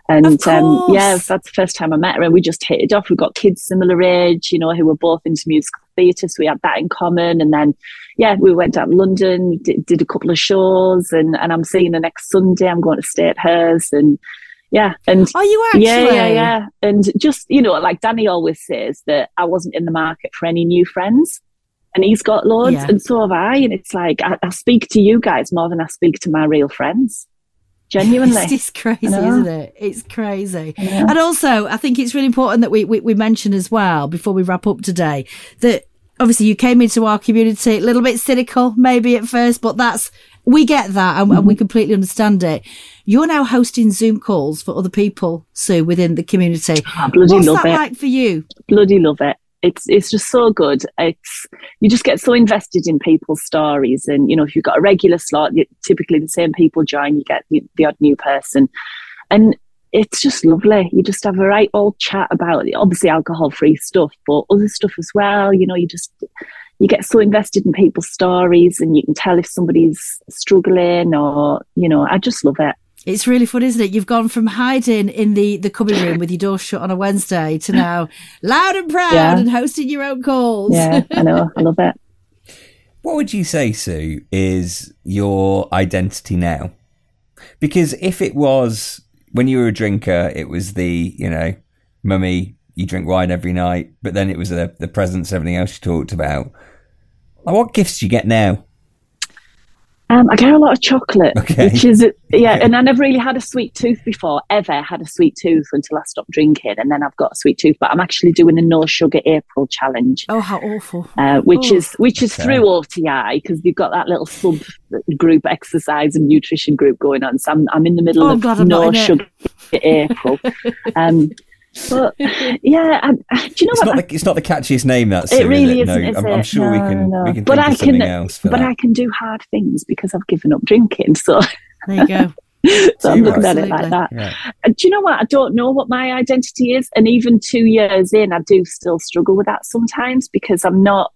Speaker 6: And
Speaker 4: Of course.
Speaker 6: that's the first time I met her, and we just hit it off. We've got kids similar age, who were both into musical theatre, so we had that in common. And then, we went down to London, did a couple of shows, and I'm seeing her next Sunday. I'm going to stay at hers, and and
Speaker 4: Are you actually?
Speaker 6: yeah. And just like Danny always says, that I wasn't in the market for any new friends, and he's got loads, and so have I. And it's like I speak to you guys more than I speak to my real friends. Genuinely.
Speaker 4: It's crazy, isn't it? It's crazy. And also, I think it's really important that we mention as well, before we wrap up today, that obviously you came into our community a little bit cynical, maybe at first, but we get that, and we completely understand it. You're now hosting Zoom calls for other people, Sue, within the community.
Speaker 6: I bloody
Speaker 4: What's
Speaker 6: love
Speaker 4: that
Speaker 6: it.
Speaker 4: like for you?
Speaker 6: Bloody love it. It's just so good. You just get so invested in people's stories, and if you've got a regular slot, typically the same people join. You get the odd new person, and it's just lovely. You just have a right old chat about obviously alcohol-free stuff, but other stuff as well. You get so invested in people's stories, and you can tell if somebody's struggling, or I just love it.
Speaker 4: It's really fun, isn't it? You've gone from hiding in the cubby room with your door shut on a Wednesday to now loud and proud and hosting your own calls.
Speaker 6: Yeah, I know. I love it.
Speaker 5: What would you say, Sue, is your identity now? Because if it was when you were a drinker, it was the, mummy, you drink wine every night, but then it was the presents, everything else you talked about. What gifts do you get now?
Speaker 6: I get a lot of chocolate,
Speaker 5: Okay.
Speaker 6: which is, and I never really had a sweet tooth before, ever had a sweet tooth until I stopped drinking, and then I've got a sweet tooth, but I'm actually doing a no sugar April challenge.
Speaker 4: Oh, how awful.
Speaker 6: Which is through OTI, because you've got that little sub group exercise and nutrition group going on. So I'm in the middle of no sugar April. But do you know what?
Speaker 5: It's not the catchiest name. That's
Speaker 6: it really isn't.
Speaker 5: No,
Speaker 6: is
Speaker 5: I'm sure we can think of something else for that.
Speaker 6: I can do hard things because I've given up drinking. So
Speaker 4: there you go.
Speaker 6: So I'm looking at it like that. Yeah. And do you know what? I don't know what my identity is, and even 2 years in, I do still struggle with that sometimes, because I'm not,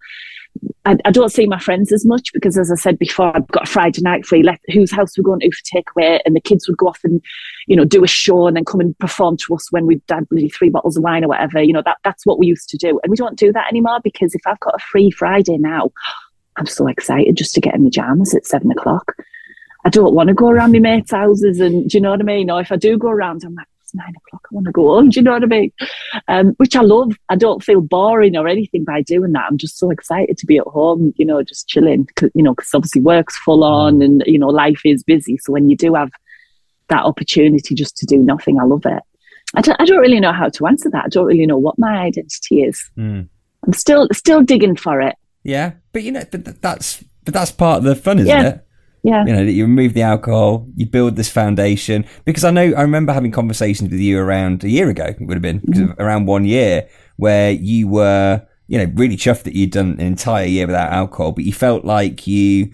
Speaker 6: I don't see my friends as much, because, as I said before, I've got a Friday night free, whose house we're going to for takeaway, and the kids would go off and, do a show and then come and perform to us when we've had bloody 3 bottles of wine or whatever. That's what we used to do. And we don't do that anymore, because if I've got a free Friday now, I'm so excited just to get in my pajamas at 7 o'clock. I don't want to go around my mates' houses, and do you know what I mean? Or if I do go around, I'm like, 9 o'clock, I want to go home, do you know what I mean? Which I love. I don't feel boring or anything by doing that. I'm just so excited to be at home, just chilling, because obviously work's full on, and, life is busy. So when you do have that opportunity just to do nothing, I love it. I don't really know how to answer that. I don't really know what my identity is. I'm still digging for it.
Speaker 5: Yeah, but that's part of the fun, isn't it?
Speaker 6: Yeah.
Speaker 5: That you remove the alcohol, you build this foundation. Because I remember having conversations with you around a year ago, it would have been, around 1 year, where you were, really chuffed that you'd done an entire year without alcohol, but you felt like you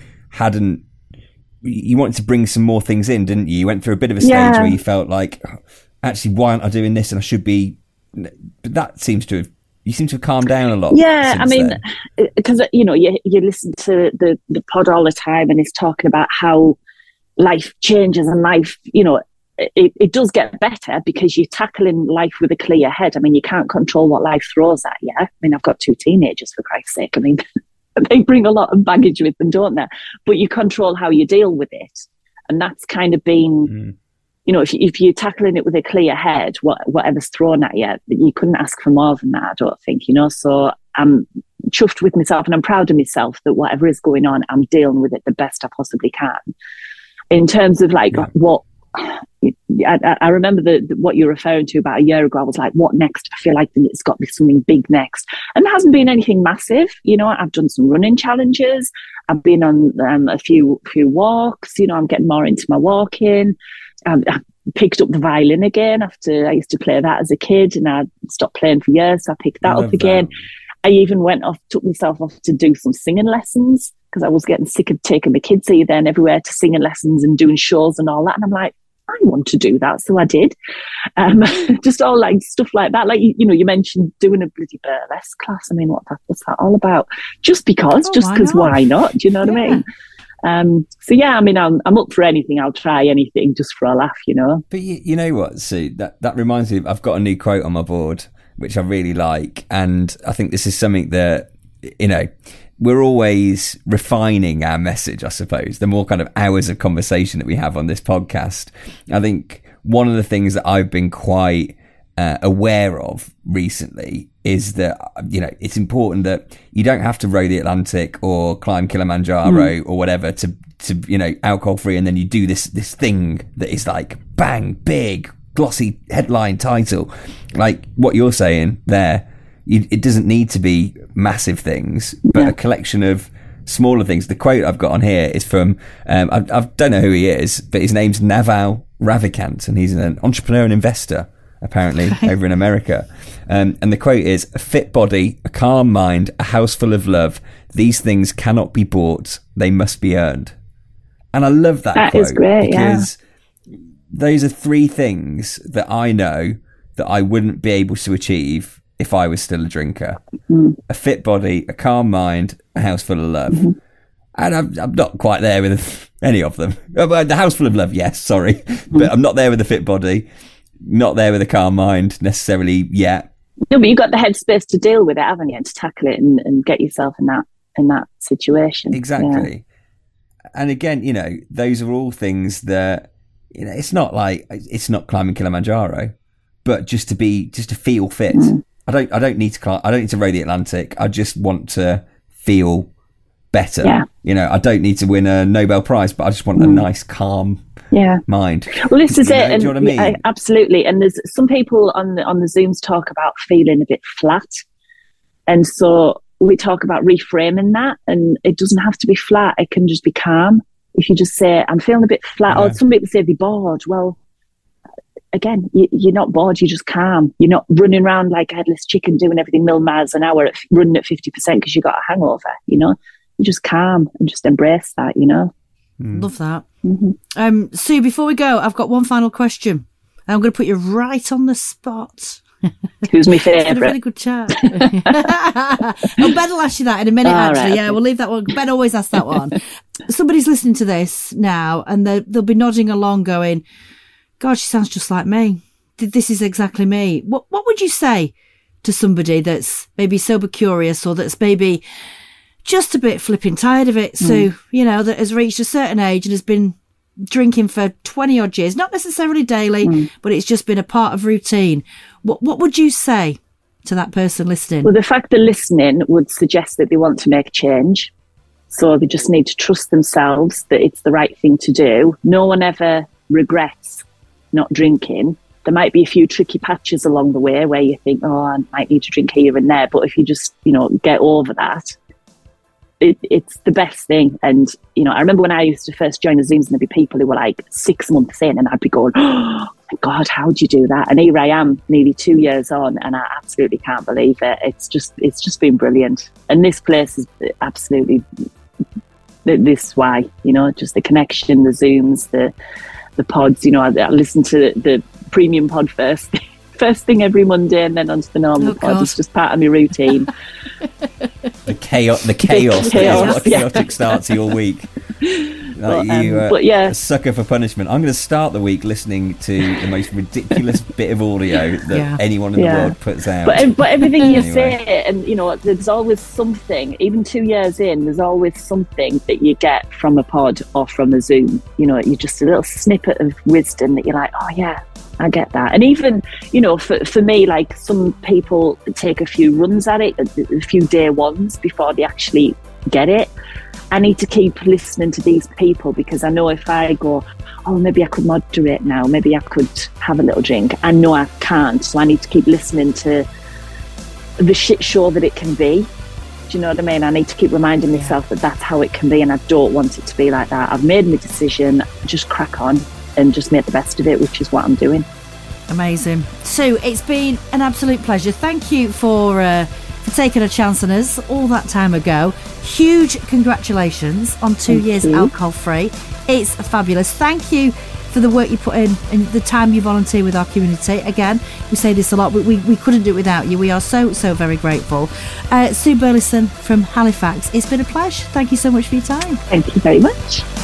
Speaker 5: wanted to bring some more things in, didn't you? You went through a bit of a stage where you felt like, actually, why aren't I doing this? And I should be. But that seems to have. You seem to have calmed down a lot.
Speaker 6: Yeah, I mean, because, you listen to the pod all the time, and it's talking about how life changes, and life, it does get better because you're tackling life with a clear head. I mean, you can't control what life throws at you. I mean, I've got 2 teenagers, for Christ's sake. I mean, they bring a lot of baggage with them, don't they? But you control how you deal with it. And that's kind of been... if you're tackling it with a clear head, whatever's thrown at you, you couldn't ask for more than that, I don't think, So I'm chuffed with myself, and I'm proud of myself that whatever is going on, I'm dealing with it the best I possibly can. In terms of what, I remember what you're referring to about a year ago, I was like, what next? I feel like it's got to be something big next. And there hasn't been anything massive. I've done some running challenges. I've been on a few walks. I'm getting more into my walking. I picked up the violin again after I used to play that as a kid, and I stopped playing for years, so I picked that up again. I even took myself off to do some singing lessons, because I was getting sick of taking my kids here, then everywhere to singing lessons and doing shows and all that. And I'm like, I want to do that, so I did. Just all stuff like that. You mentioned doing a bloody burlesque class. I mean, what's that all about? Just because, why not? Do you know what I mean? So yeah, I mean, I'm up for anything. I'll try anything just for a laugh, you know.
Speaker 5: But you know what, Sue? That reminds me of, I've got a new quote on my board, which I really like. And I think this is something that, you know, we're always refining our message, I suppose, the more kind of hours of conversation that we have on this podcast. I think one of the things that I've been quite aware of recently is that, you know, it's important that you don't have to row the Atlantic or climb Kilimanjaro or whatever to you know, alcohol free, and then you do this thing that is like bang, big, glossy headline title, like what you're saying there. It doesn't need to be massive things, but a collection of smaller things. The quote I've got on here is from, I don't know who he is, but his name's Naval Ravikant, and he's an entrepreneur and investor, apparently, over in America. And the quote is, "A fit body, a calm mind, a house full of love. These things cannot be bought. They must be earned." And I love that quote. That is great, because those are three things that I know that I wouldn't be able to achieve if I was still a drinker. A fit body, a calm mind, a house full of love. And I'm not quite there with any of them. The house full of love, yes, sorry. But I'm not there with a fit body, not there with a calm mind necessarily yet.
Speaker 6: No, but you've got the headspace to deal with it, haven't you? To tackle it and get yourself in that situation.
Speaker 5: Exactly. Yeah. And again, you know, those are all things that, you know, it's not climbing Kilimanjaro, but just to feel fit. I don't need to climb. I don't need to row the Atlantic. I just want to feel better. Yeah. You know, I don't need to win a Nobel Prize, but I just want a nice, calm mind.
Speaker 6: Well, this is it.
Speaker 5: Do you know what I mean?
Speaker 6: Yeah, absolutely. And there's some people on the Zooms talk about feeling a bit flat, and so we talk about reframing that. And it doesn't have to be flat. It can just be calm. If you just say, "I'm feeling a bit flat," or some people say they're bored. Well, again, you're not bored, you're just calm. You're not running around like a headless chicken doing everything mil miles an hour, running at 50% because you got a hangover, you know? You're just calm and just embrace that, you know?
Speaker 4: Love that. Sue, before we go, I've got one final question. I'm going to put you right on the spot.
Speaker 6: Who's my favourite?
Speaker 4: It's been a really good chat. Ben will ask you that in a minute, actually. Right. Yeah, we'll leave that one. Ben always asks that one. Somebody's listening to this now and they'll be nodding along going, "God, she sounds just like me. This is exactly me." What would you say to somebody that's maybe sober curious, or that's maybe just a bit flipping tired of it? So, you know, that has reached a certain age and has been drinking for 20 odd years, not necessarily daily, but it's just been a part of routine. What would you say to that person listening?
Speaker 6: Well, the fact they're listening would suggest that they want to make change. So they just need to trust themselves that it's the right thing to do. No one ever regrets not drinking. There might be a few tricky patches along the way where you think, "Oh, I might need to drink here and there," but if you just, you know, get over that, it's the best thing. And, you know, I remember when I used to first join the Zooms and there'd be people who were like 6 months in and I'd be going, "Oh my God, how do you do that?" And here I am nearly 2 years on and I absolutely can't believe it. It's just been brilliant. And this place is absolutely, this is why, you know, just the connection, the Zooms, the pods. You know, I listen to the premium pod first thing every Monday, and then onto the normal pod. It's just part of my routine.
Speaker 5: The chaos is what a chaotic start to your week. A sucker for punishment. I'm going to start the week listening to the most ridiculous bit of audio that anyone in the world puts out.
Speaker 6: But everything you say, and you know, there's always something. Even 2 years in, there's always something that you get from a pod or from a Zoom. You know, you're just a little snippet of wisdom that you're like, "Oh yeah, I get that." And even, you know, for me, like, some people take a few runs at it, a few day ones before they actually get it. I need to keep listening to these people, because I know if I go, "Oh, maybe I could moderate now, maybe I could have a little drink," I know I can't. So I need to keep listening to the shit show that it can be. Do you know what I mean? I need to keep reminding myself that that's how it can be, and I don't want it to be like that. I've made my decision, just crack on and just make the best of it, which is what I'm doing.
Speaker 4: Amazing. Sue, it's been an absolute pleasure. Thank you for taking a chance on us all that time ago. Huge congratulations on 2 years alcohol free. It's fabulous. Thank you for the work you put in and the time you volunteer with our community. Again, we say this a lot, but we couldn't do it without you. We are so very grateful. Sue Burleson from Halifax, it's been a pleasure. Thank you so much for your time.
Speaker 6: Thank you very much.